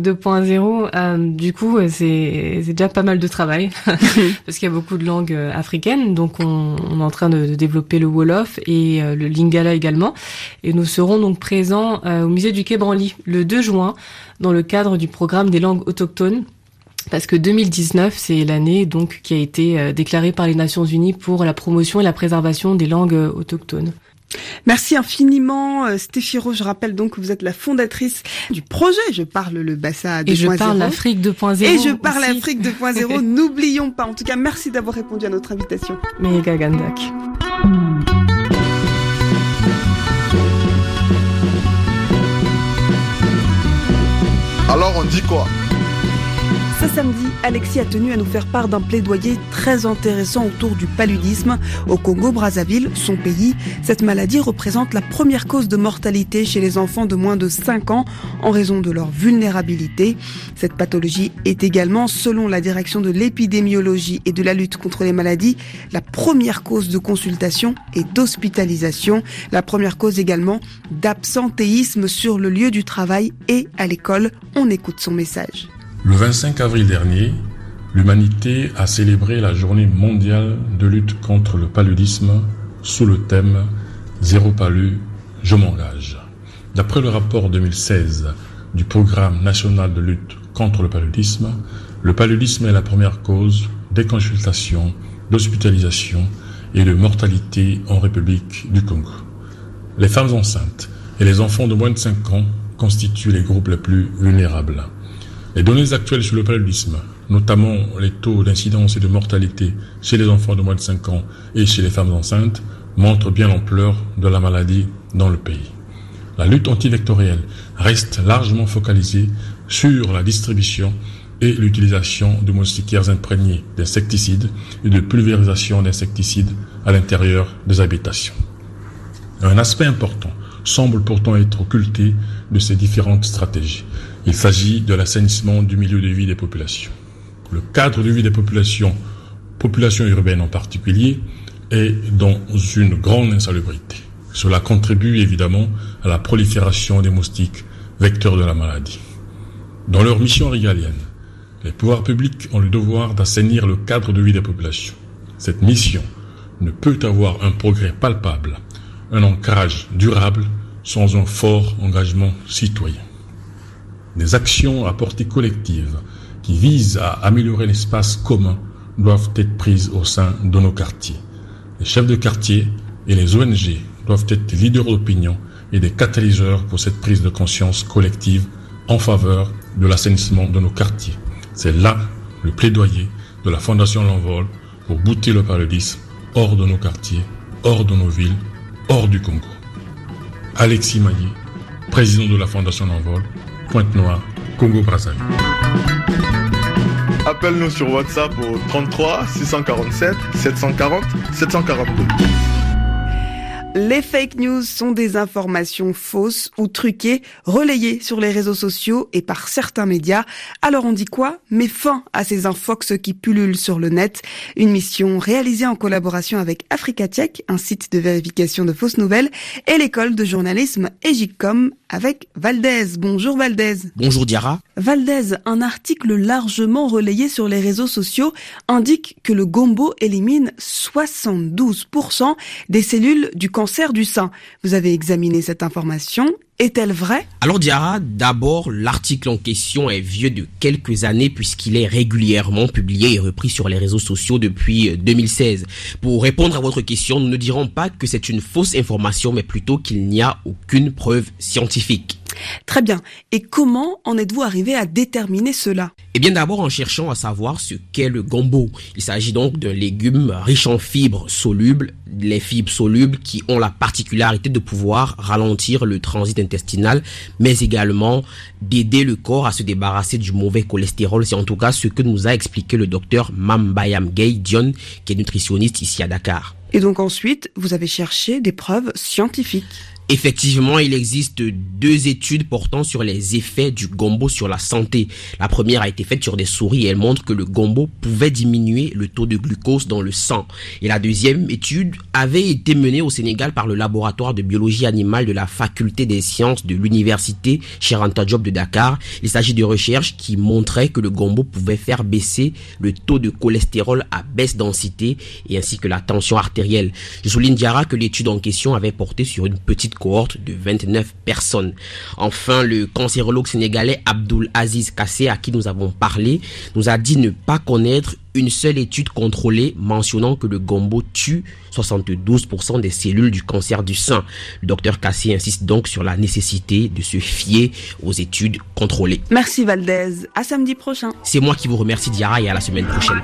2.0. Du coup, c'est déjà pas mal de travail parce qu'il y a beaucoup de langues africaines. Donc, on est en train de développer le Wolof et le Lingala également. Et nous serons donc présents au musée du Quai Branly le 2 juin dans le cadre du programme des langues autochtones. parce que 2019, c'est l'année donc qui a été déclarée par les Nations Unies pour la promotion et la préservation des langues autochtones. Merci infiniment Stéphie Rowe. Je rappelle donc que vous êtes la fondatrice du projet Je parle le Bassa 2.0. Et je parle l'Afrique 2.0. Et je parle l'Afrique 2.0. N'oublions pas. En tout cas, merci d'avoir répondu à notre invitation. Mega Gandak. Alors on dit quoi? Ce samedi, Alexis a tenu à nous faire part d'un plaidoyer très intéressant autour du paludisme. Au Congo-Brazzaville, son pays, cette maladie représente la première cause de mortalité chez les enfants de moins de 5 ans en raison de leur vulnérabilité. Cette pathologie est également, selon la direction de l'épidémiologie et de la lutte contre les maladies, la première cause de consultation et d'hospitalisation. La première cause également d'absentéisme sur le lieu du travail et à l'école. On écoute son message. Le 25 avril dernier, l'humanité a célébré la journée mondiale de lutte contre le paludisme sous le thème « Zéro palu, je m'engage ». D'après le rapport 2016 du Programme national de lutte contre le paludisme est la première cause des consultations, d'hospitalisation et de mortalité en République du Congo. Les femmes enceintes et les enfants de moins de 5 ans constituent les groupes les plus vulnérables. Les données actuelles sur le paludisme, notamment les taux d'incidence et de mortalité chez les enfants de moins de 5 ans et chez les femmes enceintes, montrent bien l'ampleur de la maladie dans le pays. La lutte antivectorielle reste largement focalisée sur la distribution et l'utilisation de moustiquaires imprégnés d'insecticides et de pulvérisation d'insecticides à l'intérieur des habitations. Un aspect important semble pourtant être occulté de ces différentes stratégies. Il s'agit de l'assainissement du milieu de vie des populations. Le cadre de vie des populations urbaines en particulier, est dans une grande insalubrité. Cela contribue évidemment à la prolifération des moustiques, vecteurs de la maladie. Dans leur mission régalienne, les pouvoirs publics ont le devoir d'assainir le cadre de vie des populations. Cette mission ne peut avoir un progrès palpable, un ancrage durable, sans un fort engagement citoyen. Des actions à portée collective qui visent à améliorer l'espace commun doivent être prises au sein de nos quartiers. Les chefs de quartier et les ONG doivent être des leaders d'opinion et des catalyseurs pour cette prise de conscience collective en faveur de l'assainissement de nos quartiers. C'est là le plaidoyer de la Fondation L'Envol pour bouter le paludisme hors de nos quartiers, hors de nos villes, hors du Congo. Alexis Maillé, président de la Fondation L'Envol, Pointe-Noire, Congo-Brazzaville. Appelle-nous sur WhatsApp au 33 647 740 742. Les fake news sont des informations fausses ou truquées, relayées sur les réseaux sociaux et par certains médias. Alors on dit quoi? Mets fin à ces infox qui pullulent sur le net. Une mission réalisée en collaboration avec Africa Check, un site de vérification de fausses nouvelles, et l'école de journalisme Egicom avec Valdez. Bonjour Valdez. Bonjour Diarra. Valdez, un article largement relayé sur les réseaux sociaux indique que le gombo élimine 72% des cellules du cancer du sein. Vous avez examiné cette information. Est-elle vraie? Alors Diarra, d'abord, l'article en question est vieux de quelques années puisqu'il est régulièrement publié et repris sur les réseaux sociaux depuis 2016. Pour répondre à votre question, nous ne dirons pas que c'est une fausse information, mais plutôt qu'il n'y a aucune preuve scientifique. Très bien. Et comment en êtes-vous arrivé à déterminer cela? Eh bien d'abord en cherchant à savoir ce qu'est le gombo. Il s'agit donc d'un légume riche en fibres solubles, les fibres solubles qui ont la particularité de pouvoir ralentir le transit intestinal, mais également d'aider le corps à se débarrasser du mauvais cholestérol. C'est en tout cas ce que nous a expliqué le docteur Mambayam Gay Dion, qui est nutritionniste ici à Dakar. Et donc ensuite, vous avez cherché des preuves scientifiques. Effectivement, il existe 2 études portant sur les effets du gombo sur la santé. La première a été faite sur des souris et elle montre que le gombo pouvait diminuer le taux de glucose dans le sang. Et la deuxième étude avait été menée au Sénégal par le laboratoire de biologie animale de la faculté des sciences de l'université Cheikh Anta Diop de Dakar. Il s'agit de recherches qui montraient que le gombo pouvait faire baisser le taux de cholestérol à basse densité et ainsi que la tension artérielle. Je souligne Diarra que l'étude en question avait porté sur une petite cohorte de 29 personnes. Enfin, le cancérologue sénégalais Abdoul Aziz Kassé, à qui nous avons parlé, nous a dit ne pas connaître une seule étude contrôlée mentionnant que le gombo tue 72% des cellules du cancer du sein. Le docteur Kassé insiste donc sur la nécessité de se fier aux études contrôlées. Merci Valdez, à samedi prochain. C'est moi qui vous remercie Diarra et à la semaine prochaine.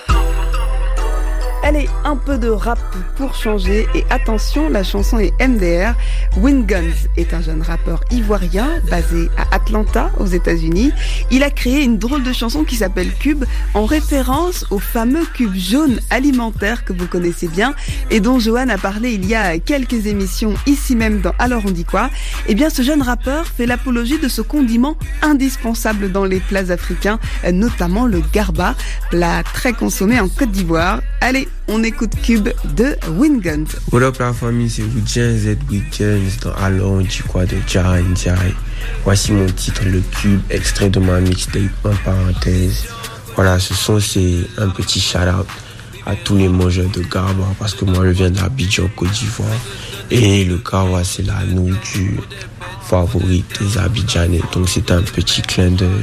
Allez, un peu de rap pour changer et attention, la chanson est MDR. Winguns est un jeune rappeur ivoirien basé à Atlanta aux États-Unis. Il a créé une drôle de chanson qui s'appelle Cube en référence au fameux cube jaune alimentaire que vous connaissez bien et dont Johan a parlé il y a quelques émissions ici même dans Alors on dit quoi ? Eh bien, ce jeune rappeur fait l'apologie de ce condiment indispensable dans les plats africains, notamment le garba, plat très consommé en Côte d'Ivoire. Allez, on écoute Cube de Winguns. What up la famille, c'est Woodjan Z Weekends dans Alors on dit quoi de Jara Ndiaye. Voici mon titre, le Cube, extrait de ma mixtape en parenthèse. Voilà, ce son c'est un petit shout-out à tous les mangeurs de garba parce que moi je viens de l'Abidjan, Côte d'Ivoire. Et le garba c'est la nourriture favorite des Abidjanais. Donc c'est un petit clin d'œil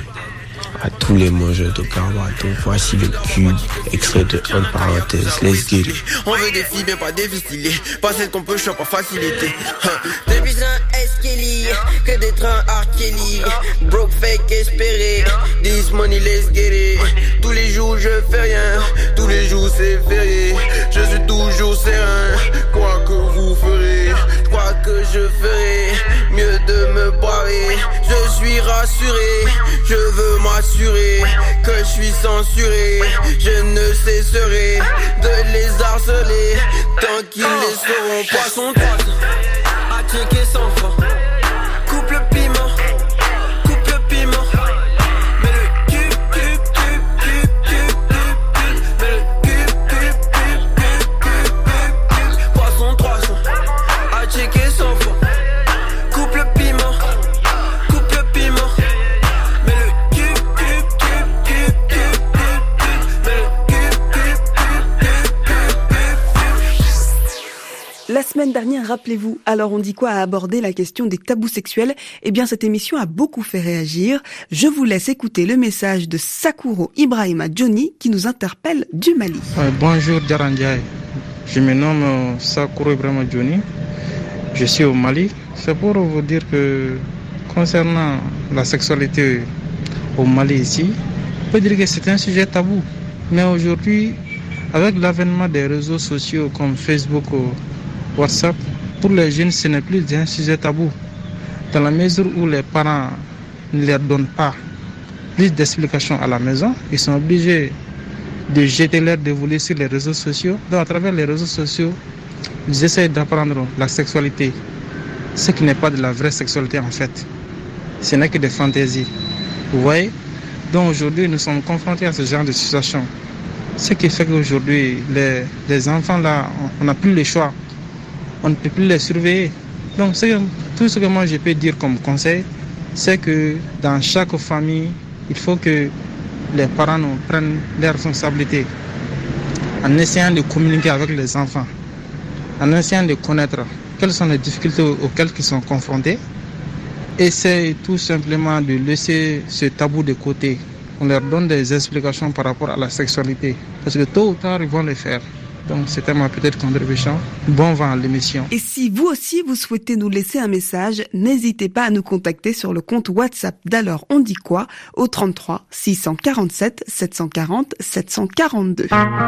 à tous les mangeurs de garba. Donc voici le Cube, extrait de en parenthèse. Let's get it. On veut des filles bien pas des filles stylées, pas celles qu'on peut choper par facilité. Depuis un S-Kelly, que des trains R-Kelly. Broke, fake, espéré, this money let's get it. Tous les jours je fais rien, tous les jours c'est férié. Je suis toujours serein, quoi que vous ferez. Je crois que je ferai mieux de me barrer. Je suis rassuré, je veux m'assurer que je suis censuré. Je ne cesserai de les harceler tant qu'ils les sauront pas. Son tête à checker sans fin. Coupe le piment, coupe le piment. Mais le cube, cube, cube, cube, cube, cube, cube. Mais le cube, cube, cube, cube, cube, cube, cube. Poisson 300 à checker sans fin. Coupe le piment, coupe le piment. Mais le cube, cube, cube, cube, cube, cube, cube. Mais le cube, cube, cube, cube, cube, cube. La semaine dernière, rappelez-vous, Alors on dit quoi a abordé la question des tabous sexuels. Eh bien, cette émission a beaucoup fait réagir. Je vous laisse écouter le message de Sakuro Ibrahima Johnny qui nous interpelle du Mali. Bonjour Jara Ndiaye, je me nomme Sakuro Ibrahima Johnny, je suis au Mali. C'est pour vous dire que concernant la sexualité au Mali ici, on peut dire que c'est un sujet tabou. Mais aujourd'hui, avec l'avènement des réseaux sociaux comme Facebook ou WhatsApp, pour les jeunes, ce n'est plus un sujet tabou. Dans la mesure où les parents ne leur donnent pas plus d'explications à la maison, ils sont obligés de jeter leur dévolu sur les réseaux sociaux. Donc à travers les réseaux sociaux, ils essaient d'apprendre la sexualité, ce qui n'est pas de la vraie sexualité en fait. Ce n'est que des fantaisies. Vous voyez ? Donc aujourd'hui, nous sommes confrontés à ce genre de situation. Ce qui fait qu'aujourd'hui, les enfants là, on n'a plus le choix. On ne peut plus les surveiller. Donc tout ce que moi je peux dire comme conseil, c'est que dans chaque famille, il faut que les parents prennent leurs responsabilités en essayant de communiquer avec les enfants, en essayant de connaître quelles sont les difficultés auxquelles ils sont confrontés. Essaye tout simplement de laisser ce tabou de côté. On leur donne des explications par rapport à la sexualité. Parce que tôt ou tard, ils vont le faire. Donc c'était ma petite contribution. Bon vent à l'émission. Et si vous aussi vous souhaitez nous laisser un message, n'hésitez pas à nous contacter sur le compte WhatsApp d'Alors on dit quoi au 33 647 740 742.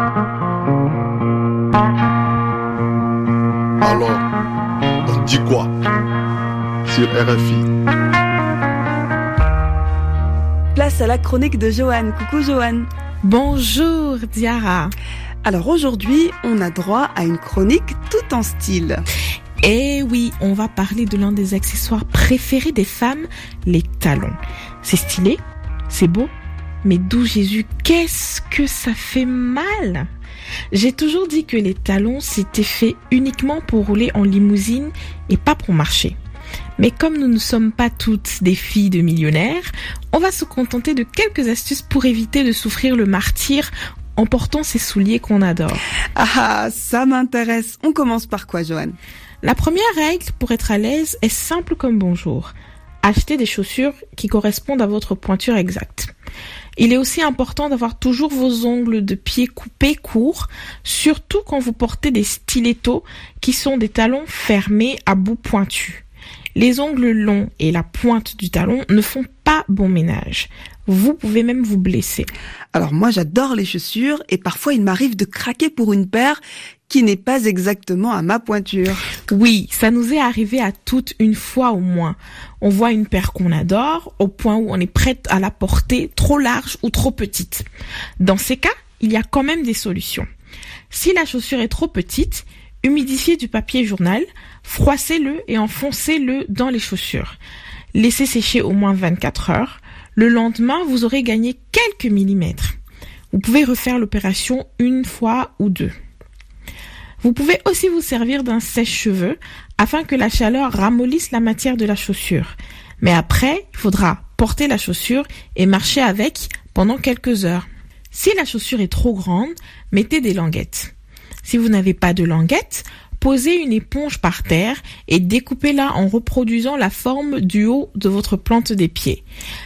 Alors, on dit quoi sur RFI? Place à la chronique de Johan. Coucou Johan. Bonjour Diarra. Alors aujourd'hui, on a droit à une chronique tout en style. Eh oui, on va parler de l'un des accessoires préférés des femmes, les talons. C'est stylé, c'est beau, mais d'où Jésus, qu'est-ce que ça fait mal ? J'ai toujours dit que les talons, c'était fait uniquement pour rouler en limousine et pas pour marcher. Mais comme nous ne sommes pas toutes des filles de millionnaires, on va se contenter de quelques astuces pour éviter de souffrir le martyre en portant ces souliers qu'on adore. Ah, ça m'intéresse. On commence par quoi, Joanne ? La première règle pour être à l'aise est simple comme bonjour. Achetez des chaussures qui correspondent à votre pointure exacte. Il est aussi important d'avoir toujours vos ongles de pied coupés courts, surtout quand vous portez des stilettos qui sont des talons fermés à bout pointu. Les ongles longs et la pointe du talon ne font pas bon ménage. Vous pouvez même vous blesser. Alors moi j'adore les chaussures et parfois il m'arrive de craquer pour une paire qui n'est pas exactement à ma pointure. Oui, ça nous est arrivé à toutes une fois au moins. On voit une paire qu'on adore au point où on est prête à la porter trop large ou trop petite. Dans ces cas, il y a quand même des solutions. Si la chaussure est trop petite, humidifiez du papier journal, froissez-le et enfoncez-le dans les chaussures. Laissez sécher au moins 24 heures. Le lendemain, vous aurez gagné quelques millimètres. Vous pouvez refaire l'opération une fois ou deux. Vous pouvez aussi vous servir d'un sèche-cheveux afin que la chaleur ramollisse la matière de la chaussure. Mais après, il faudra porter la chaussure et marcher avec pendant quelques heures. Si la chaussure est trop grande, mettez des languettes. Si vous n'avez pas de languettes, posez une éponge par terre et découpez-la en reproduisant la forme du haut de votre plante des pieds.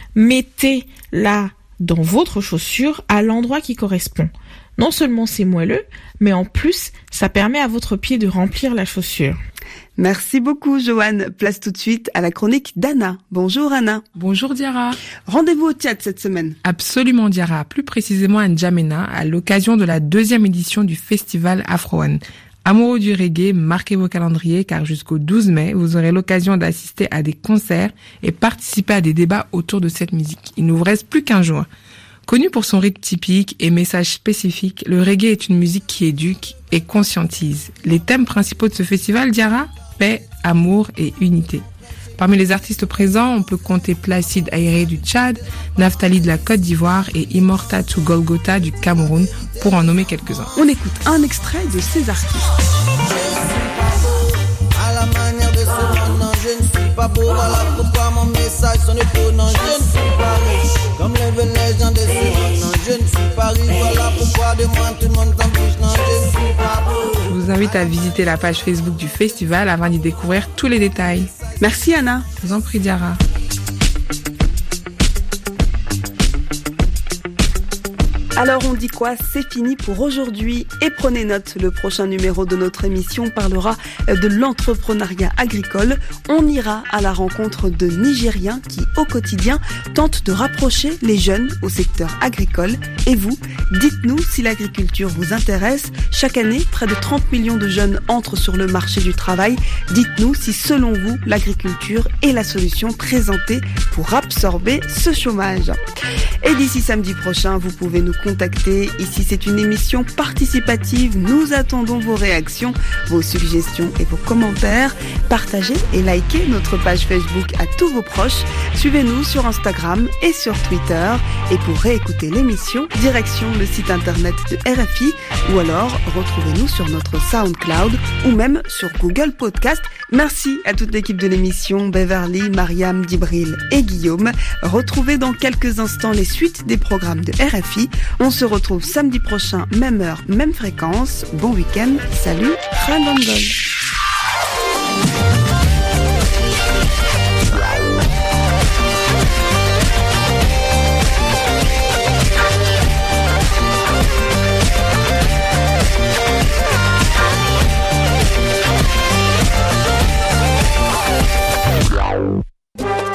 Mettez-la dans votre chaussure à l'endroit qui correspond. Non seulement c'est moelleux, mais en plus, ça permet à votre pied de remplir la chaussure. Merci beaucoup, Joanne. Place tout de suite à la chronique d'Anna. Bonjour, Anna. Bonjour, Diarra. Rendez-vous au Tchad cette semaine. Absolument, Diarra. Plus précisément à N'Djamena, à l'occasion de la 2e édition du festival Afro One. Amoureux du reggae, marquez vos calendriers car jusqu'au 12 mai, vous aurez l'occasion d'assister à des concerts et participer à des débats autour de cette musique. Il ne vous reste plus qu'un jour. Connu pour son rythme typique et message spécifique, le reggae est une musique qui éduque et conscientise. Les thèmes principaux de ce festival, Diarra, paix, amour et unité. Parmi les artistes présents, on peut compter Placide Aéré du Tchad, Naftali de la Côte d'Ivoire et Immorta to Golgotha du Cameroun, pour en nommer quelques-uns. On écoute un extrait de ces artistes. À la manière de ce monde, non, je ne suis pas beau, voilà pourquoi mon message sonne faux, non, je ne suis pas riche, comme le veulent les gens de ce monde, non, je ne suis pas riche, voilà pourquoi de moi tout le monde s'en fiche, non, je ne suis pas beau. Je vous invite à visiter la page Facebook du festival avant d'y découvrir tous les détails. Merci Anna. Je vous en prie, Diarra. Alors on dit quoi? C'est fini pour aujourd'hui et prenez note, le prochain numéro de notre émission parlera de l'entrepreneuriat agricole. On ira à la rencontre de Nigériens qui au quotidien tentent de rapprocher les jeunes au secteur agricole. Et vous, dites-nous si l'agriculture vous intéresse. Chaque année, près de 30 millions de jeunes entrent sur le marché du travail. Dites-nous si selon vous, l'agriculture est la solution présentée pour absorber ce chômage. Et d'ici samedi prochain, vous pouvez nous contacter. Ici, c'est une émission participative. Nous attendons vos réactions, vos suggestions et vos commentaires. Partagez et likez notre page Facebook à tous vos proches. Suivez-nous sur Instagram et sur Twitter. Et pour réécouter l'émission, direction le site internet de RFI ou alors retrouvez-nous sur notre SoundCloud ou même sur Google Podcast. Merci à toute l'équipe de l'émission, Beverly, Mariam, Dibril et Guillaume. Retrouvez dans quelques instants les suites des programmes de RFI. On se retrouve samedi prochain, même heure, même fréquence. Bon week-end. Salut, Khan Bangol.